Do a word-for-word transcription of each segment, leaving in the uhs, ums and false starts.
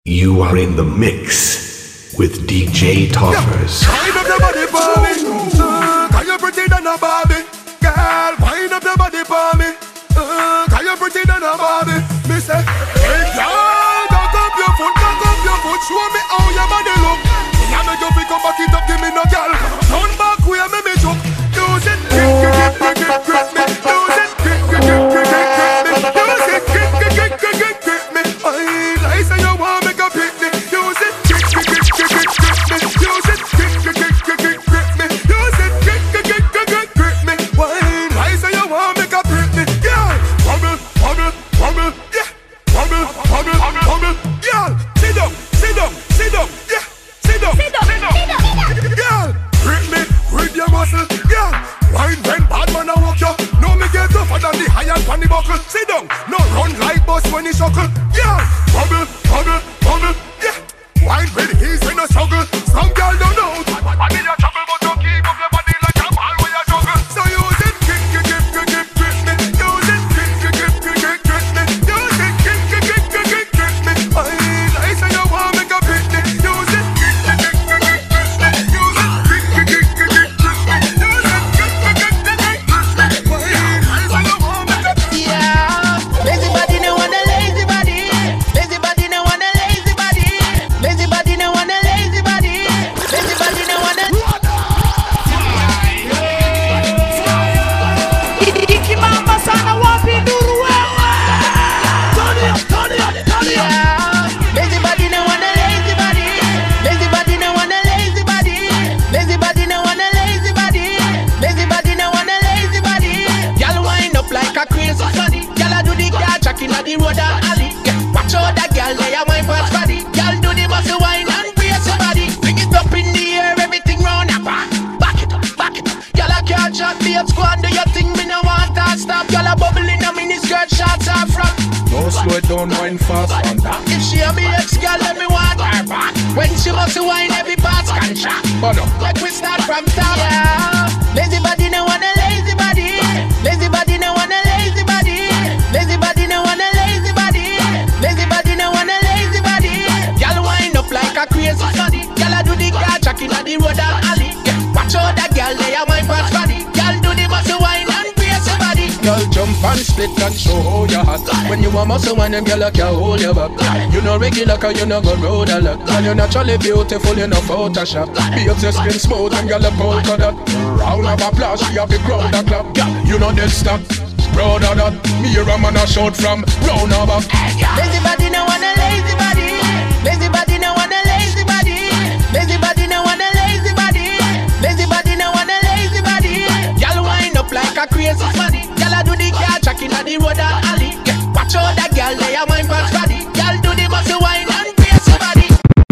You are in the mix with D J Toffers. Wind up your body for me, uh, cause you're pretty than a Barbie. Girl, wind up your body for me, uh, cause you're pretty than a Barbie. Me say, hey girl, cock up your foot, cock up your foot, show me how your body look. Me a make you pick up, back it up, give me no girl. Turn back way, me me choke. Use it, grip, grip, grip, grip, grip me. Use it, grip, grip, grip, grip, grip me. Use it, grip, grip, grip, grip, grip, grip me. I like say you want make a picnic. Use it, grip, grip, grip, grip, grip, grip me. Use it, grip, grip, grip, grip, grip, grip me. Use it, grip, grip, grip, grip, grip, grip me. Wine, like say you want make a picnic. Yeah, wobble, wobble, wobble, yeah, wobble, wobble, wobble, yeah. Sit down, sit down, sit down, yeah, sit down, sit down, sit down, yeah. Grip me, grip your muscle, yeah. Wine when bad man a walk you. No me get tougher than the iron pan the buckle. Sit down, no run like bus when he shuckle. Yeah, bubble, bubble, bubble. Yeah, wine when he's in a struggle. Some girl don't know. I need a trouble, but you keep up your body like a ball when you juggle. So use it, grip, grip, grip, grip, grip, grip me. Use it, grip, grip, grip, grip, grip, grip me. Use it, grip, grip, grip, grip, grip, grip me. I say you want make a picnic. Use it, grip, grip, grip, grip, grip, grip me. Use it, grip, grip, grip, grip, grip, grip me. Use it, grip, grip, grip, grip, grip, grip me. I say you want make a picnic. Yeah, lazy body no want a lazy body. Lazy body no want a lazy body. Lazy body no want a lazy body. Lazy body no want a. Iki mama sana wapi duru wewe. Tony, Tony, Tony. Yeah, lazy body no want a lazy body. Lazy body no want a lazy body. Lazy body no want a lazy body. Lazy body no want a lazy body. Y'all wind up like a crazy body. Y'all do the car track in the road and alley. Yeah, watch out that girl lay a wine fast body. Y'all do the muscle wine and brace your body. Bring it up in the air, everything round and back. Back it up, back it up. Y'all a can't shot me up squad. Do your thing, me no want that stop. Y'all a bubble in a mini skirt, shots are front. No slow it down, wine fast on that. If she a me ex girl, let me want her back. When she must wine, every part's contract. But no. Like we start from top. Yeah, lazy body no want a lazy body. Lazy body no want a lazy body. Lazy body no want a lazy body. Lazy body no want a lazy body. Y'all wind up like a crazy body. Y'all do the car track in the road and alley. Yeah, watch out that girl lay a wine fast body. Y'all do the muscle wine and brace your body. Girl jump and split and show how you hot. When you a muscle one, them girl can hold your back. You no regular cause you no go road a lot. And you naturally beautiful, you no Photoshop. Be up your skin smooth and girl a polka dot. Round of applause, she have the crowd a clap. You know dead stop. Proud of that, me hear a man a shout from round of back. Lazy body no want a lazy body. Lazy body no want a lazy body. Lazy body no want a lazy body. Lazy body no want a lazy body. Y'all wind up like a crazy body. Y'all do the car track in the road and alley. Yeah, watch out that girl lay a wine fast body. Y'all do the muscle wine and brace your body.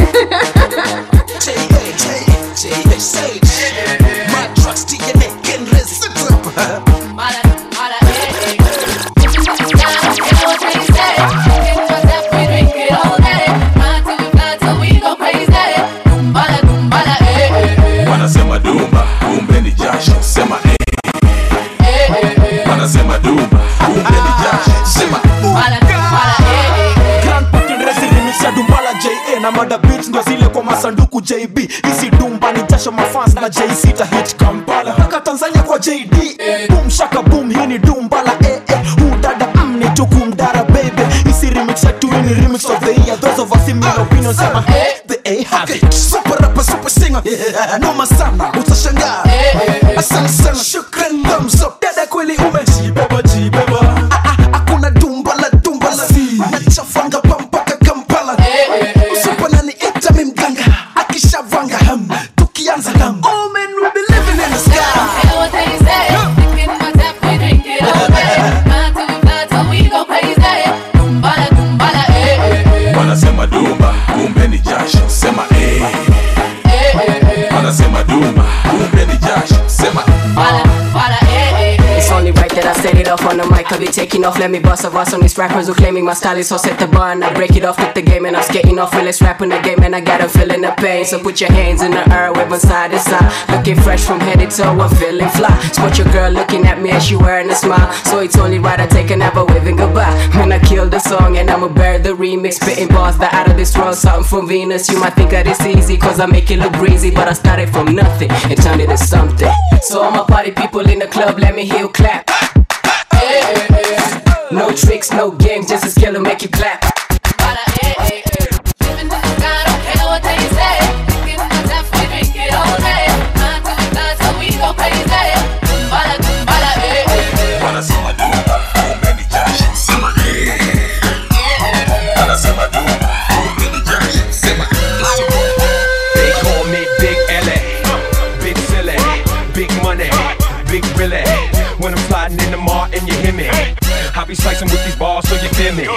J A J J S H My trust to your neck and wrist. Wanasema dumba, kumbe ni jasho, sema eh. Wanasema dumba, kumbe ni jasho, sema Grand Patin Residency ya Dumbala J A na mada beats ndio zile kwa masanduku J B. Isi dumba ni jasho mafans na J C ta hit Kampala haka Tanzania kwa J D. Boom shaka boom, hii ni Dumbala eh eh. Hu dada mm ni tukumdara baby. Isi remix ya tu ni remix of the year. Those of us in my opinion sema the A have it. Super rapper, super singer, yeah. Noma sana, utashangaa. Asante sana, shukran, thumbs up. Dada kweli umejibeba, jibeba. Hakuna dumbala, dumbala. Nachafanga pampaka Kampala. Super nani ita mi mganga. Akishavanga ham, tukianza ham. All men will be living in the sky. Hey, what they say? Thinking myself, we drink it all day. Fly till we fly till we go crazy. Dumbala, dumbala, eh, eh. Wanasema dumba, kumbe ni jasho, sema eh. Wanasema dumba, kumbe ni jasho, sema Wala, wala, eh, eh. It's only right that I set it off on the mic. I be taking off, let me bust a verse on these rappers who claiming my style is so set the bar and I break it off with the game and I'm skating off realest rap in the game and I got 'em feeling the pain. So put your hands in the air, wave on side to side, looking fresh from head to toe, I'm feeling fly. Spot your girl looking at me as she wearing a smile, so it's only right I take another waving goodbye. Man, I kill the song and I'ma bear the remix, spitting bars that out of this world, something from Venus. You might think that it's easy cause I make it look breezy, but I started from nothing and turned it into something. So all my party people in the club, let me hear you clap. Hey, hey, hey. No tricks, no games, just a skill to make you clap. When I'm sliding in the mart and you hear me, I be slicing with these balls so you feel me.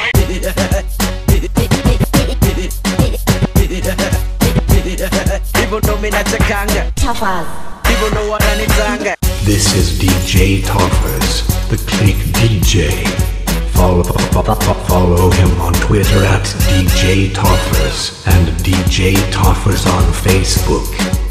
People know me not Chakanga. People know what I need Zanga. This is D J Toffers, the Click D J. Follow, follow him on Twitter at D J Toffers and D J Toffers on Facebook.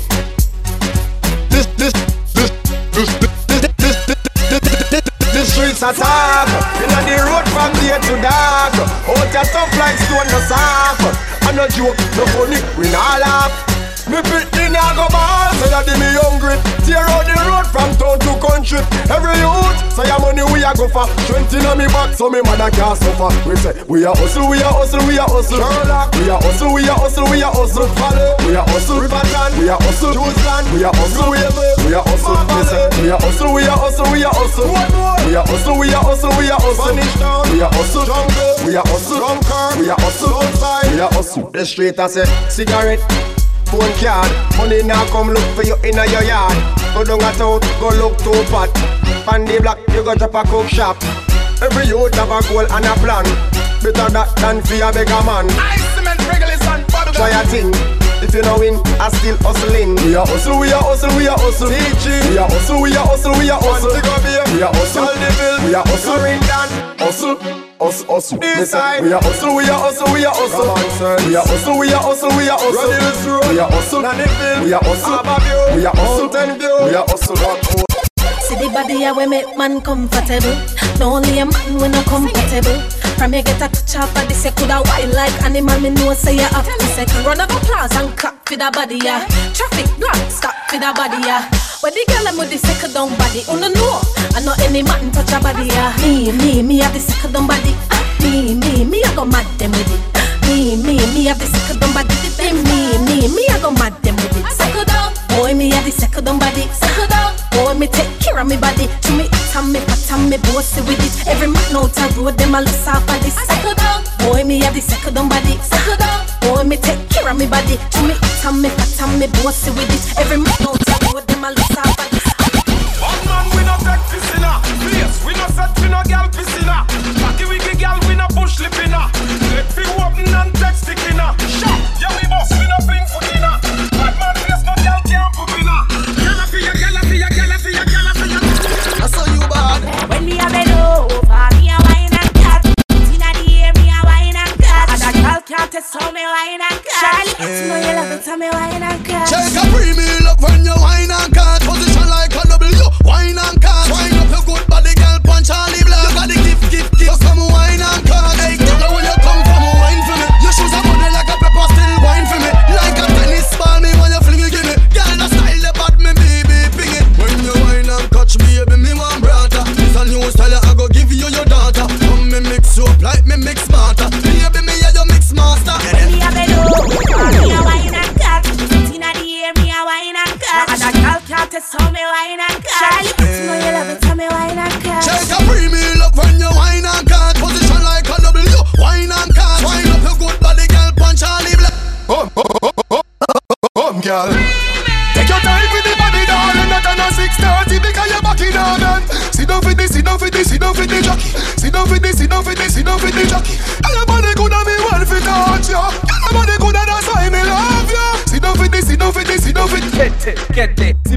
This, this, this, this, this, this, the streets are dark, inna the road from day to dark. Out your tough like stone no soft. I no joke, no funny, we not laugh. Me fit in a go ball, say that me hungry. Tear out the road from town to country. Every youth, say your money we a go for. Strength inna me back, so me mother can't suffer. We say we a hustle, we a hustle, we a hustle. Sherlock, we a hustle, we a hustle, we a hustle. Valley, we a hustle. Riverton, we a hustle. Newsland, we a hustle. We a hustle, we say we a hustle, we a hustle, we a hustle. We a hustle, we a hustle, we a hustle. Vanish town, we a hustle. Jungle, we a hustle. Drunkard, we a hustle. Outside, we a hustle. The street I say cigarette. Phone card, money now come look for you in your yard. Go down a town, go look to a pot. On the block, you go drop a coke shop. Every youth have a goal and a plan. Better that than for a beggar man. I cement regulars and bottom. Try a thing. If you know win, I still hustling. We a hustle, we a hustle, we a hustle. Teaching. We a hustle, we a hustle, we a hustle. We a hustle, we a hustle. Ring down, hustle. Us, hustle, inside. We a hustle, we a hustle, we a hustle. We a hustle, we a hustle, we a hustle. We a hustle, we a hustle. We a hustle, we a hustle. See the body ya we make man comfortable. No only a man when not compatible. From you get a touch up body say coulda wild like animal. Me know say you up to second round of applause and clap for the body ya. Traffic block stop for the body ya. When the girl am with the second down body, oh no no, I know any man touch a body ya. Me me me have the second down body. Me me me I go mad them with it. Me me me have the second down body. Me me me I go mad them with it. Second down, boy me have the second down body. Second down. Boy, me take care of me body. To me, tam me, patam me, bossy with it. Every man out a road, them a look off of this. Second down. Boy, me have the second down body. Second down. Boy, me take care of me body. To me, tam me, patam me, bossy with it. Every man out a road, them a look off of this. One man, we no take piscina. Face, we no set, we no gal piscina. Cocky wiggy gal, we no push lipina. Let me open and take stickina. Shot, yeah we boss, we no fling footina. Bad man face, no gal can't put in a. Gala for ya, gala for ya, gala for ya, gala for ya. I saw you bad. When me a bend over, me a wine and cut. Inna the air, me a wine and cut. And a girl can't test how me wine and cut. Charlie, you know you love it, tell me wine and cut. Check a premium up when you wine and cut. Position like a W, wine and cut. Wine up your good body, girl, punch Charlie Black. You got the gift, gift, gift. So come wine and cut. Hey, girl, when you come from wine for me. Your shoes are body like a pepper, still wine for me. Like a tennis ball, me when you fling it, give me. Girl, the style, the bad me, baby, ping it. When you wine and catch me, baby, me want brother. This a new style, I go give you your daughter. Come me mix you up like me mix smarter. Baby, me a your mix master. When me a bend over, me a wine and cut. Inna the air, me a wine and cut. And a girl can't test how me wine and cut. Charlie, you know you love it, tell me wine and cut. Check a premium up when you wine and cut. Position like a W, wine and cut. Wine up your good body, girl, punch Charlie Black. Oh, oh, oh, oh, oh, oh, girl. Take your time with the body, darling. Not on a six thirty because you're back in on man. Sit down for this, sit down for this, sit down for the jockey. Sit down for this, sit down for this, sit down for the jockey. And your body good and me well fit touch you. And your body good and that's why me love you. Sit down for this, sit down for this, sit down for this. Get it, get it.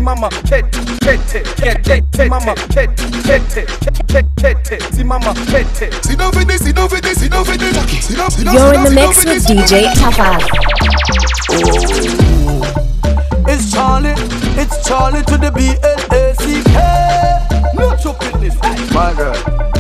mama, pete, pete, pete, pete, mama, pete, pete, pete, pete, si mama, pete. Sit down for this, sit down for this, sit down for this. Sit down, sit down, You're sit in the down, mix sit down with for D this. J Tafaz. It's Charlie, it's Charlie to the B L A C K. No stupidness, my girl.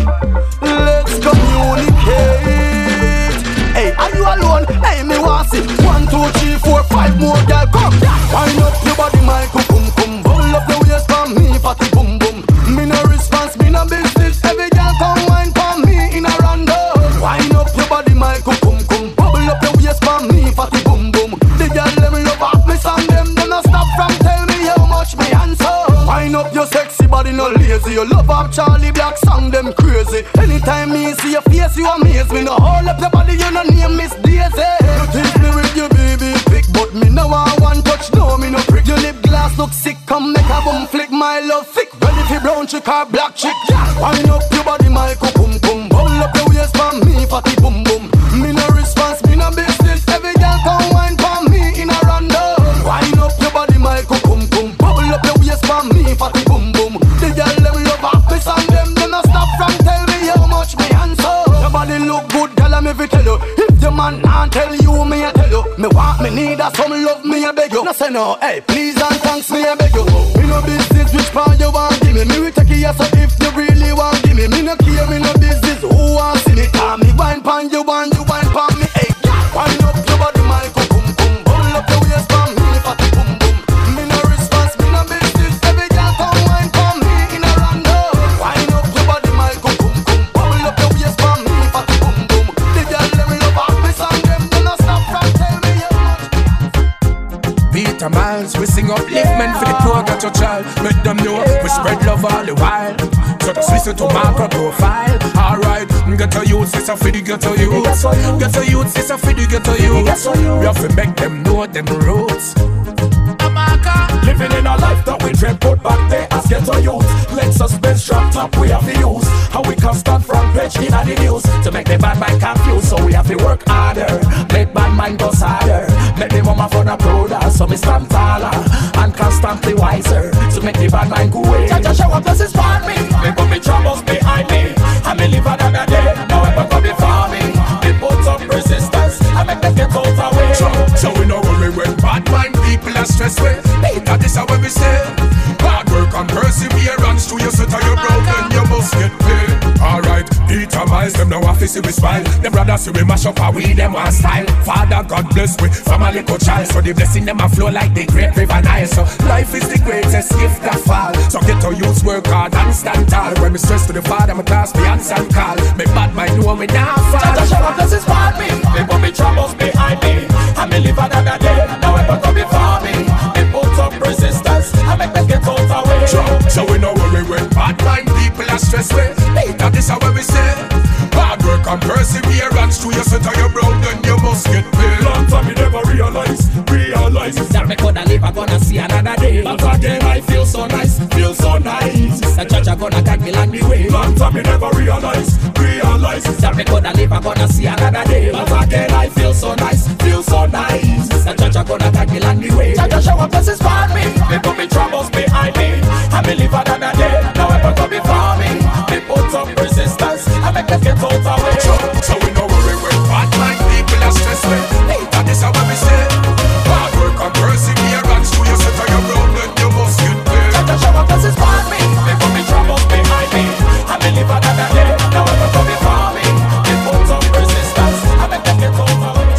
Let's communicate. Hey, are you alone? Hey, me want see one, two, three, four, five more girl. Come, wind up your body, my boom, boom. Bubble up the waist for me, fatty boom, boom. Me no response, me no business. Every girl come wine for me in a random. Wind up your body, my boom, boom. Bubble up the waist for me, fatty boom, boom. The girl let me love up me song them. Stop from tell me how much me answer. Wind up your sexy body, no lazy. You love up Charlie Black song, them crazy. Anytime me see your face, you amaze me. No hold up your body, you no name Miss Daisy. You tease me with your baby pick, but me no want one touch, no me no prick. Your lip glass look sick, come make a boom flick. My love thick, ready for brown chick or black chick. Wind up your body, my boom boom. Bubble up your waist for me, fatty boom boom. Me no response, me no business. Every girl come wine for me in a random. Wind up your body, my boom boom. Bubble up your waist for me, fatty boom boom. The girl them love up me song them. They no stop from tell me how much me answer. Your body look good, girl, I'm every tell you. If the man can't tell you, me I tell you. Me want me need a some love, me I beg you. No say no, hey, please and thanks, me I beg you. Me no business which part you want give me. Me will take you so if you really want give me. Me no care, me no business who want see me. Call me wine pan you want, you wine pan me, hey. Wind up your body, my boom boom. Bubble up your waist for me, fatty boom boom. Me no response, me no business. Every girl come wine for me in a random. Wind up your body, my boom boom. Bubble up your waist for me, fatty boom boom. The girl them love up me song them. Do not stop from tell me how much. Peter Miles, we sing upliftment for the poor, got your child. Make them know we spread love all the while. So just listen to my profile. Alright, get a youth, it's a for the get a youth. Get a youth, it's a for the get a youth. We have to make them know them roots. Living in a life that we dread, put back there as ghetto youth. Lexus Benz drop top, we have to use. How we constant front page in the news to make the bad mind confused. So we have to work harder, make bad mind go harder. Make the mama for the prouder, so me stand taller and constantly wiser to make the bad mind go away. Jah show up blessings for me, me put me troubles behind me. I may live another day, no weapon come before me. Me put up resistance, I make them get out away. So, so we know when we when bad mind people are stressed with. Later this is what we say. Hard work and perseverance to your set of your broken, you must get paid. Alright, Peter Miles, them now have to see we smile. Them brothers see we mash up how we them one style. Father God bless we from a little child. So the blessing them a flow like the great river Nile. So life is the greatest gift that fall. So get to use work hard and stand tall. When me stress to the father, my class me answer and call. Me bad mind know me now fall. Jah show up blessings for me, me put me troubles behind me. I may live another day, no weapon come before me. Me put up resistance, I make them get out away. So, so we know where we went. Bad mind people are stressed with. Later this is what we say. Hard work and perseverance to your set of your broken, you must get paid. Long time you never realize, realize that me coulda live, I gonna see another day. But again I feel so nice, feel so nice. The church I gonna tag me like me way. Long time you never realize, realize that me coulda live, I gonna see another day. But again I feel so nice, feel so nice. The church I gonna tag me like me way. Jah show up blessings for me, me put me troubles behind me. I may live another day, no weapon come before me. Me put up resistance, I make them get out away. So, so we know where we went. Bad mind people are stressed with. Later this is what we say. Hard work and perseverance to your set of your broken, you must get paid. Jah show up blessings for me, me put me troubles behind me. I may live another day, no weapon come before me. Me put up resistance, I make them get out away.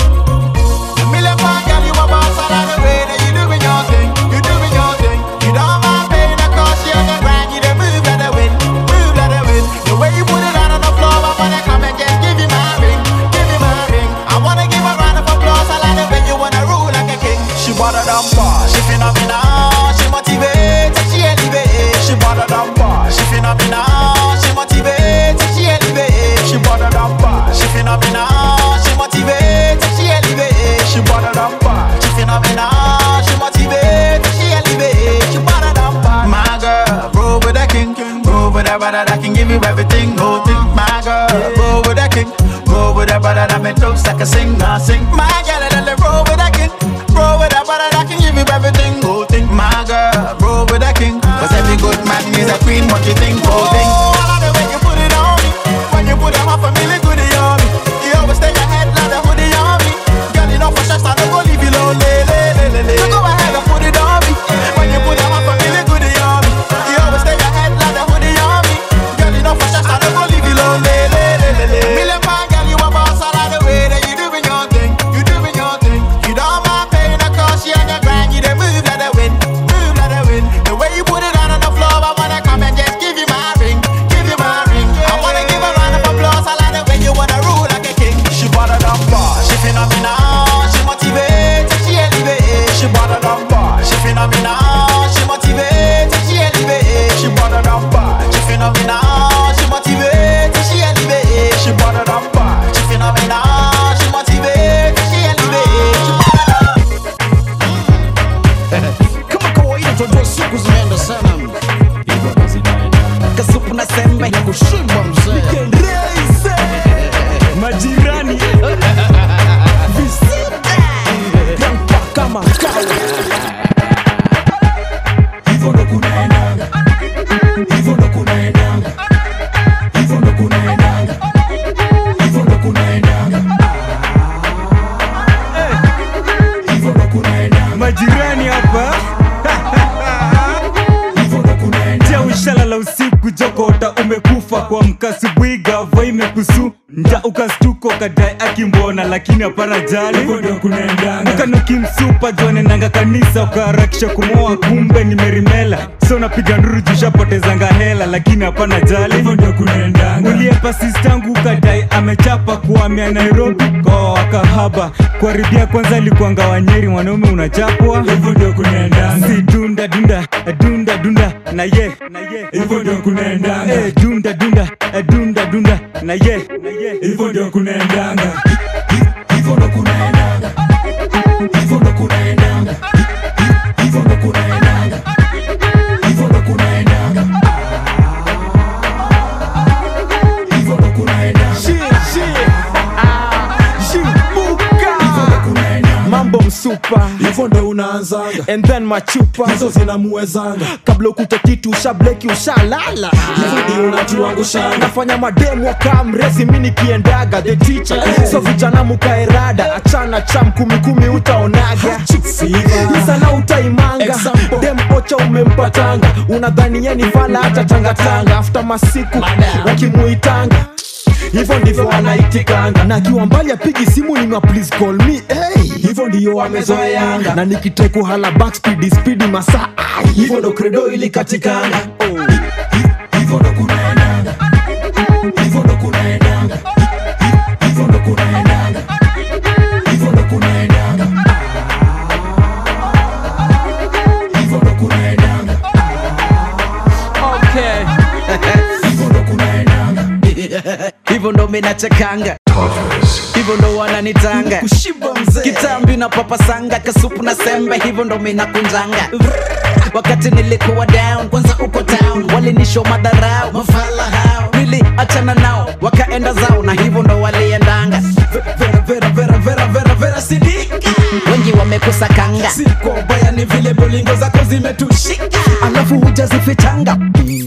Me left my girl, you a boss along the way. Now you doing your thing, you doing your thing. You don't mind paying the cost, you on the grind, you the move like the wind, move like the wind. The way you put it out on the floor, I wanna come and just give you my ring, give you my ring. I wanna give a round of applause, I like the way you wanna rule like a king. She better than boss, She phenomenal, she motivates, she elevates. she better than boss, She phenomenal, she motivates, she elevates. she better than boss, She phenomenal, she motivates, she elevates. she better than boss. She phenomenal, she motivates, she elevates. She better than bad. My girl, roll with a king, roll with a brother that can give you everything. No thing, my girl, roll with a king, roll with a brother that make toast like a sing, I sing. My girl, I roll with a king, roll with a brother that can give you everything. No thing, my girl, roll kufa kwa mkasubuhi gava imekusu nja ukastuko kadai akimbona lakini hapana jali hivyo ndio kunaendanga ukanukimsupa jone nanga kanisa ukaharakisha kumoa kumbe ni merimela so napiga nduru jushapotezanga hela lakini hapana jali hivyo ndio kunaendanga uliepa sistangu ukadai amechapa kuhamia Nairobi kwa wakahaba kuharibia kwanza ilikuanga Wanyeri mwanaume unachapwa hivyo ndio kunaendanga si dunda dunda dunda dunda na ye na ye hivyo ndio kunaendanga eh dunda dunda dunda dunda na ye na ye hivyo ndio kunaendanga hivyo ndio kunaendanga hivyo ndio kunaendanga hivyo ndio kunaendanga hivyo ndio kunaendanga hivyo ndio kunaendanga shit shit ah shibuka mambo msupa hivyo ndo unaanzanga and then machupa hizo zinamuwezanga kabla ukute kitu ushableki ushalala hivyo ndio unatuangushanga nafanya mademo kama mrezi mimi nikiendaga the teacher hey. So vijana mukaerada achana cham kumi kumi utaonaga sana utaimanga dem ocha umempatanga unadhani yeye ni fala hata tanga tanga after masiku wakimuitanga hivyo ndivyo anaitikanga na kiwa mbali apigi simu ni please call me hey hivyo ndio amezoeanga na nikiteku hala back speed speed masaa hivyo ndo credo ilikatikanga oh hivyo ndo kunaendanga hivyo ndo kunaendanga hivyo ndo kunaendanga hivyo ndo kunaendanga hivyo ndo kunaendanga okay hivyo ndo kunaendanga hivyo ndo mimi nachekanga hivyo ndo wananitanga kitambi na papa sanga kasupu na sembe hivyo ndo mimi nakunjanga wakati nilikuwa down kwanza uko town walinisho madharau mafala hao niliachana nao wakaenda zao na hivyo ndo waliendanga vera vera vera vera vera vera sidika wengi wamekosa kanga siko baya ni vile bolingo zako zimetushika alafu hujazifichanga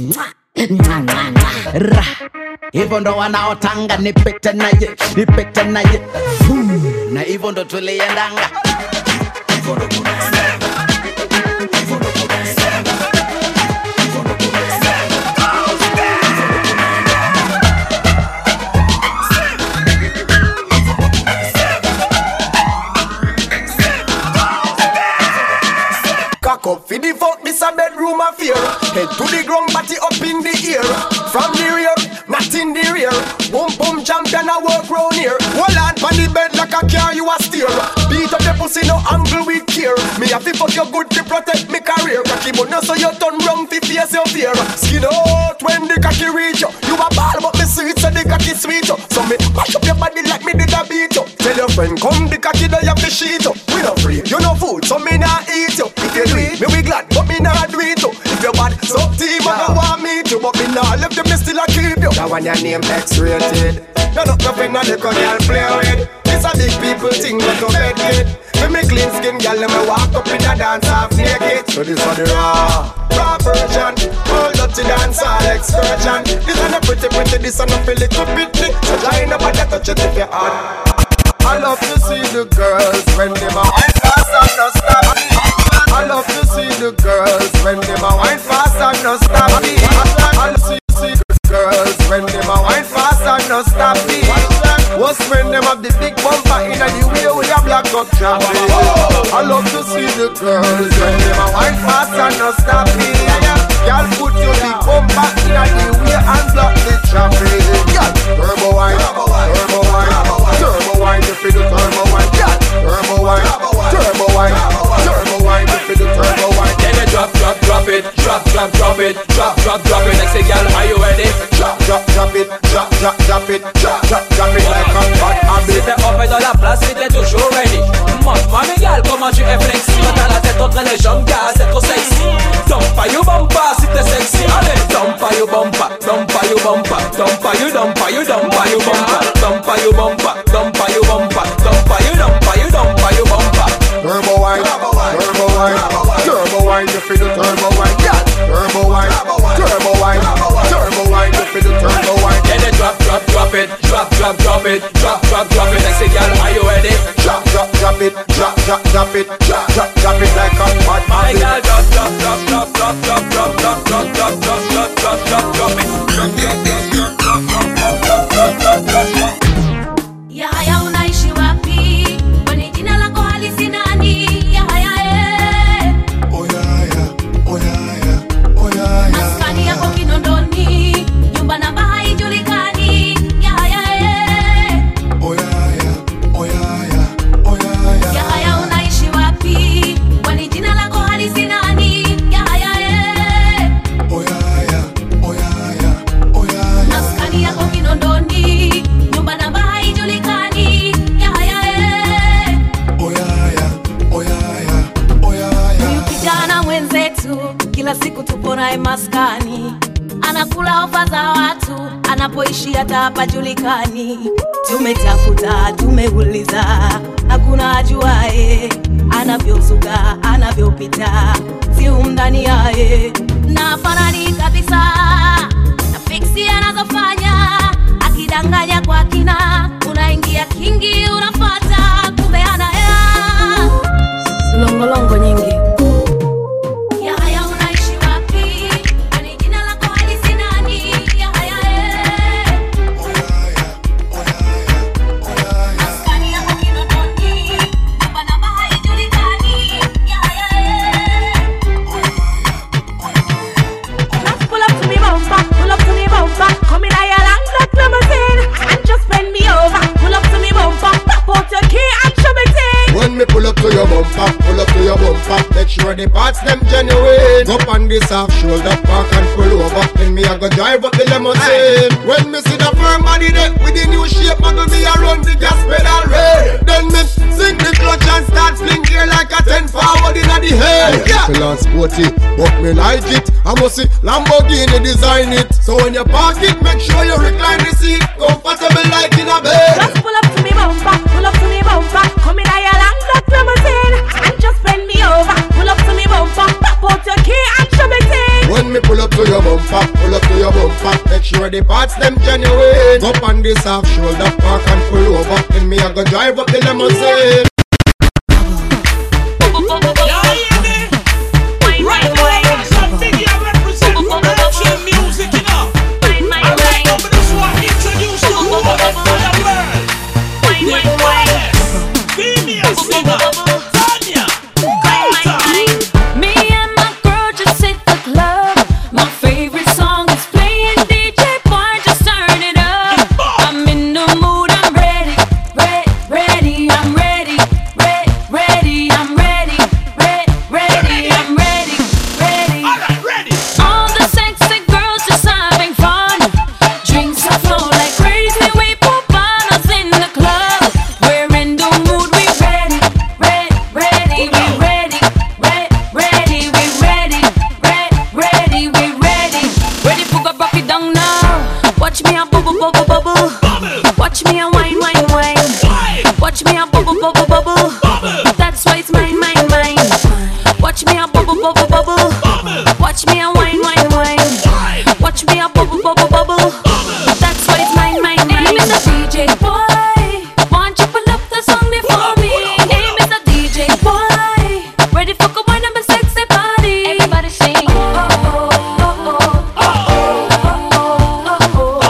ra hivyo ndo wanaotanga nipete naye nipete naye na hivyo ndo tuliendanga hivyo ndo kunaendanga hivyo ndo kunaendanga hivyo ndo kunaendanga cock up for the fuck, this a bedroom affair. Head to the ground, body up in the air. From the rear, not in the rear. Boom boom champion, I walk round here. Hold on on the bed like a car, you a steer. Beat up the pussy, no angle we care. Me have to fuck you good to protect me career. Cocky but no so you turn round to face your fear. Skin out when the cocky reach you. You a ball but me sweet so the cocky sweet you. So me mash up your body like me did a beat you. Tell your friend come the cocky do you have to sheet you. We no free, you no food so me nah eat you. If you do it, me we glad but me nah do it too. If you bad so team I don't want me to. But me nah left them me still a keep you. That one your name X-rated. You not nothing a little girl play with. It's a big people thing go to bed with. Me me clean skin girl let me walk up in a dance half naked. So this for the raw, raw version. All dirty dance all excursion. This one a pretty pretty, this one a feel little bitty. So join up and touch it if you hard. I love to see the girls when they ma wine fast and no stop. I love to see the girls when they ma wine fast and no stop. I love to see the girls when they ma wine fast and no stop. What's when them have the big bumper in the way with a black up traffic. I love to see the girls when they ma wine fast and no stop. Girl, put your big bumper in the way and block the traffic. Turbo wine, turbo wine, turbo wine, you feel the turbo wine. Turbo wine, turbo wine, turbo wine, you feel the turbo wine. Then you drop, drop, drop it, drop, drop, drop it, drop, drop, drop it. Next say, girl, are you ready? Drop, drop, drop it, drop, drop, drop it, drop, drop, drop it like a bad habit. C'était up et dans la place, c'était toujours ready. Montre-moi mes gars, comment tu es flexi. T'as la tête entre les jambes, gars, c'est trop sexy. Dumpa you bumpa, si t'es sexy. Allez, dumpa you bumpa, dumpa you bumpa, dumpa you dumpa you dumpa you bumpa, dumpa you bumpa, dumpa you bumpa, dumpa you dumpa you dumpa you bumpa. Turbo wine, turbo wine, turbo wine, you feel the turbo wine, yeah. Turbo wine, turbo wine, turbo wine, you feel the turbo wine. Then you drop, drop, drop it, drop, drop, drop it, drop, drop, drop it. Next say, girl, are you ready? Drop, drop, drop it. drop, drop, drop it, drop, drop, drop it like a hot My magnet. girl, drop, drop, drop, drop, drop, drop, drop, drop, drop, drop, drop, drop, drop, drop, drop it. Drop, drop, drop, drop, drop, drop, drop, drop, drop, drop. Ya haya unaishi wapi? Kwani jina lako halisi nani? Ya haya eh. Oh yeah, yeah, oh yeah, yeah, oh yeah, yeah. Maskani yako Kinondoni, nyumba namba haijulikani. Ya haya eh. Oh yeah, yeah, oh yeah, yeah, oh yeah, yeah. Ya haya unaishi wapi? Kwani jina lako halisi nani? Ya haya eh. Oh yeah, yeah, oh yeah, yeah, oh yeah, yeah. Maskani yako Kinondoni, nyumba namba haijulikani. Ya haya eh. Oh yeah, yeah, oh yeah, yeah, oh yeah, yeah. Huyu kijana mwenzetu kila siku tupo naye maskani, anakula ofa za watu, anapoishi hata hapajulikani. Tumetafuta, tumeuliza, hakuna ajuaye anavyozuka, anavyopita, si humdani yaye na fanani kabisa na fiksi anazofanya, akidanganya kwa kina, unaingia kingi, unafata kumbe ana hela, longolongo nyingi. Ya haya unaishi wapi? Kwani jina lako halisi nani? Ya haya eh. Maskani yako Kinondoni, nyumba namba haijulikani. Ya haya eh. Just pull up to me bumper, pull up to me bumper. Come in your long black limousine and just bend me over. Pull up to me bumper, pop out your key and show me thing. When me pull up to your bumper, pull up to your bumper, make sure the parts them genuine. Up on this half shoulder, park and pull over. Then me I go drive up the limousine. When me see the firm body there with the new shape, muggle me around the gas pedal red. Then me sink the clutch and start fling gear like a ten forward inna the head. Yeah, feel on sporty, but me like it. I must see Lamborghini design it. So when you park it, make sure you recline the seat, comfortable like in a bed. Just pull up to me bumper, pull up to me bumper. Come in your long black limousine and just bend me over. Pull up to me bumper, pop out your key and show me thing. When me pull up to your bumper, pull up to your bumper, make sure the parts them genuine. Up on this half shoulder, park and pull over. Then me I go drive up the limousine. Right now, some video represent virtual music, you know. I like over this one, introduce you to the world. The wildest female singer, Tanya Carter. Me and my girl just hit the club. My favorite song is playing. D J boy, just turn it up. I'm in the mood. I'm ready, ready, ready. I'm ready, ready, ready. I'm ready, ready, ready. I'm ready, ready. All right, ready. All the sexy girls just having fun. Drinks are flow like crazy. We put bottles in the club. We're in the mood. We ready, ready, ready. We ready, ready, ready. We ready, ready, ready. We ready, ready for go rock it down now. Watch me a bubble, bubble, bubble. Watch me a wine, wine, wine. Watch me a bubble, bubble, bubble. That's why it's mine, mine, mine. Watch me a bubble, bubble, bubble. Watch me a wine, wine, wine. Watch me a bubble, bubble, bubble. That's why it's mine, mine, mine. Hey, Mister D J boy, want you pull up the song there for me? Hey, Mister D J boy, ready for go wine up a sexy body? Everybody sing. Oh, oh, oh, oh, oh, oh, oh,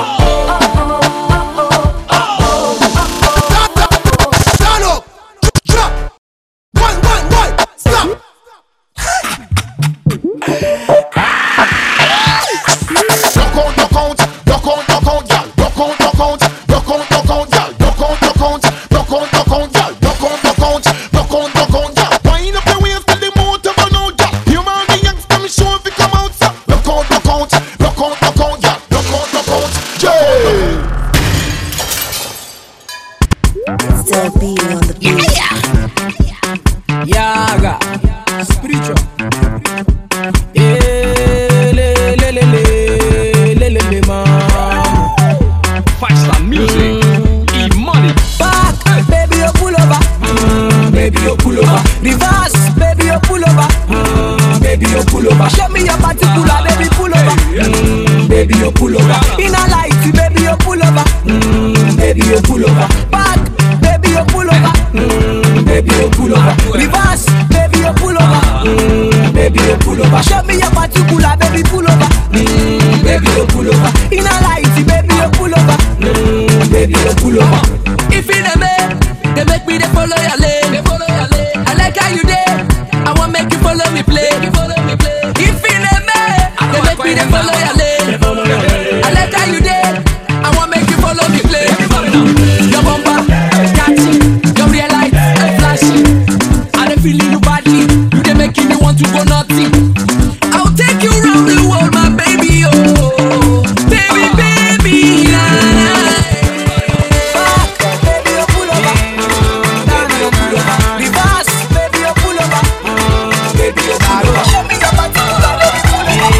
oh, oh, oh, oh. Stand up, drop, one, one, one, stop. Rock out, rock out, rock out, rock out, y'all. Rock out, rock out, rock out, y'all. Rock out, rock out, rock out, y'all. Rock out, rock out, rock out, rock out, y'all. Wind up your waist till the motor run out, y'all. You man the youngster, me sure if you come out, sir. Rock out, rock out, rock out, rock out, y'all. Rock out, rock out, yeah. Still beat on the beat. Yaga, spiritual. Eh, le, le, le, le, le, le, le, man. Faster music, E-money. Back, baby, you pull over. Mm, baby, you pull over. Reverse, baby, you pull over. Mm, baby, you pull over. Show me your particular, baby, pull over. Mm, baby, you pull over. In a light, baby, you pull over. Mm, baby, you pull over. Back, baby, you pull over. Mm, baby, you pull over. pull over. Reverse, baby you pull over. Mm, baby you pull over. Show me your particular, baby pull over. Mm, baby you pull over. In a light, baby you pull over. Mm, baby you pull over. If in a man, they make me they follow your lane. They follow your lane. I like how you there. I want make you follow me play. You follow me play. If in a man, they make me they follow your lane. I like how you there. I want make you follow me play. Your bumper, catchy, your real light, and flashy. I dey feeling you badly. You dey making me want to go nutty. I'll take you round the world, my baby, oh, baby, baby, nah. Baby you pull over. Baby you pull over. Reverse, baby you pull over. Baby you pull over. Show me your particular, baby pull over.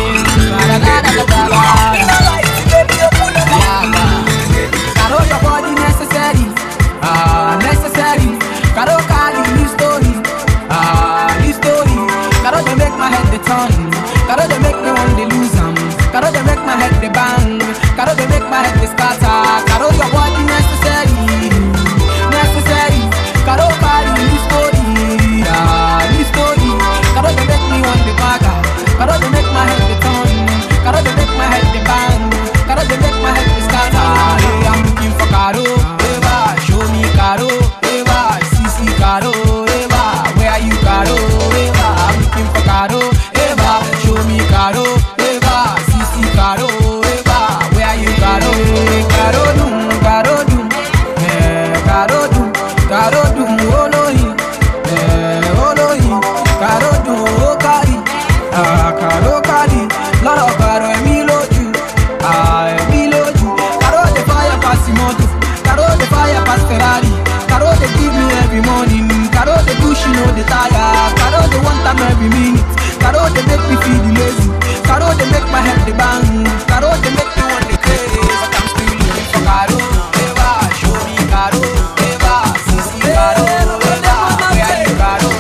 In a light, baby you pull over. Caro your body necessary, ah necessary. Caro carry new story, ah new story. Caro they make my head the turn. Caro they make me want to lose 'em. Caro they make my head the bang. Caro they make my head the scatter. Caro your body necessary, necessary. Caro carry new story, ah new story. Caro they make me want the bagger. Caro they make my head the turn. Caro they make my head the bang. Caro they make my head the scatter. Hey, I'm looking for Caro, Eva, show me Caro, Eva, Sisi Caro, Eva, where are you Caro, Eva, I'm looking for Caro, Eva, show me Caro, Eva, Sisi Caro, Eva, where are you Caro, Caro dum, Caro dum, eh, Caro dum, Caro dum, Olohi, eh, Olohi, Caro dum, Okari, ah, Caro Kari, Lord of Caro, Emiloju, ah, Emiloju, Caro the fire pass the motor, Caro the fire pass Ferrari, Caro they give me every morning, Caro they push you know the tire, Caro they want time every minute, Caro they make me feel lazy, Caro they make my head the bang, Caro they make me want the crazy, but I'm still looking for Caro, Eva, show me Caro, Eva, Sisi Caro, Eva, where are you Caro?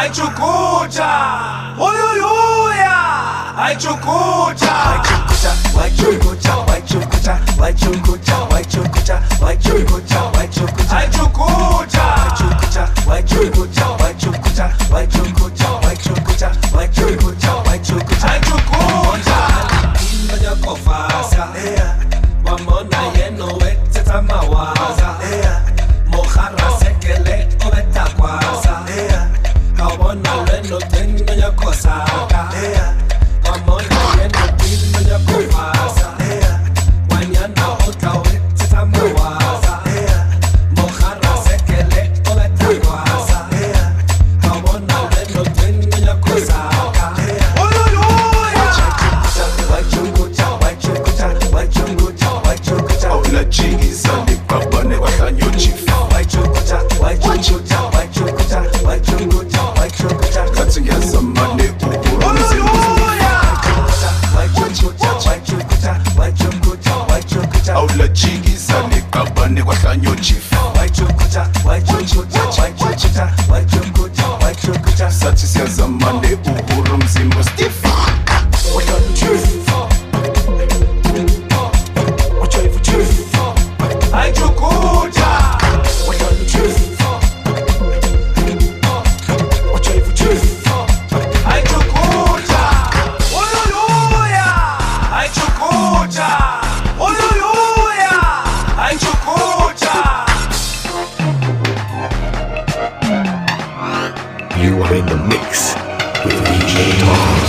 Aichukucha, oyuyuya, aichukucha, aichukucha, aichukucha, aichukucha, aichukucha, aichukucha, aichukucha, aichukucha, aichukucha, aichukucha, aichukucha, aichukucha, aichukucha, aichukucha, aichukucha, aichukucha, aichukucha. Imanya kofasa, wamona yeno weteta mawaza, mohara sekele obeta kwasa. Wamona leno tengo ya kosaka, wamona yeno tengo ya kofasa, wanyana ota weteta mawaza, mohara sekele obeta kwasa. Wamona leno tengo ya kosaka. Sathi siyazamane uhuru mzimba stiff. You are in the mix with D J Toffers.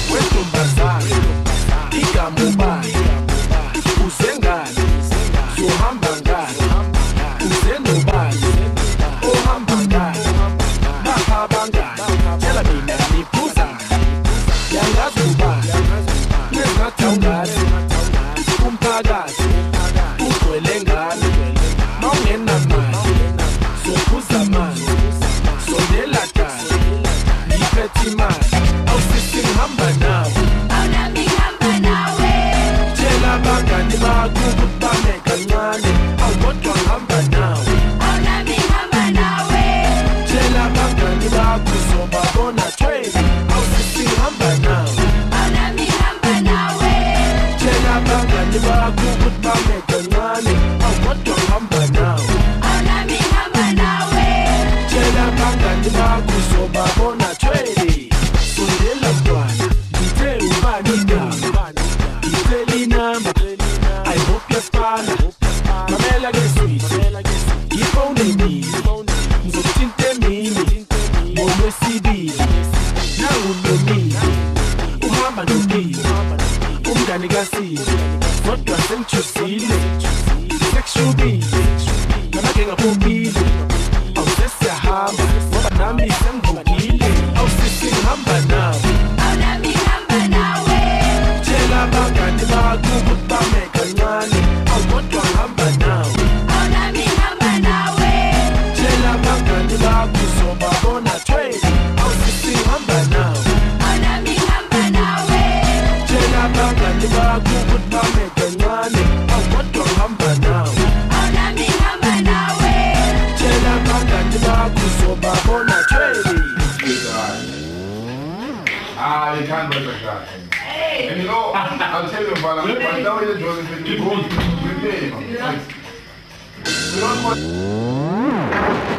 Ah, you can't look like that. Hey. And you know, I'll tell you, but I'm going to tell you, Joseph, you go, you pay, you know. We don't want...